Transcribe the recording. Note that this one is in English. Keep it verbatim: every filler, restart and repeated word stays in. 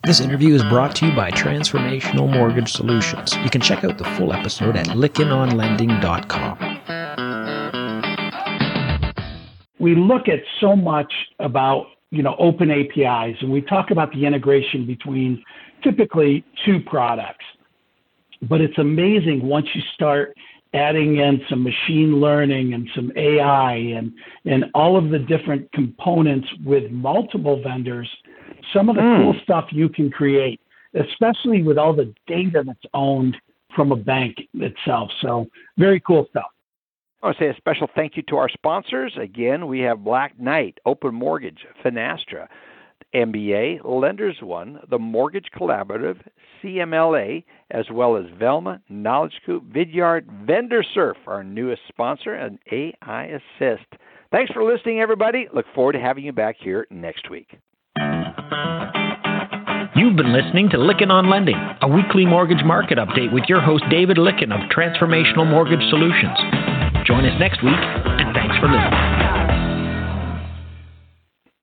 This interview is brought to you by Transformational Mortgage Solutions. You can check out the full episode at lykken on lending dot com. We look at so much about, you know, open A P Is, and we talk about the integration between typically two products. But it's amazing once you start adding in some machine learning and some A I and, and all of the different components with multiple vendors, some of the mm. cool stuff you can create, especially with all the data that's owned from a bank itself. So very cool stuff. I want to say a special thank you to our sponsors. Again, we have Black Knight, Open Mortgage, Finastra, M B A, Lenders One, the Mortgage Collaborative, C M L A, as well as Velma, Knowledge Coop, Vidyard, VendorSurf, our newest sponsor, and A I Assist. Thanks for listening, everybody. Look forward to having you back here next week. You've been listening to Lykken on Lending, a weekly mortgage market update with your host David Lykken of Transformational Mortgage Solutions. Join us next week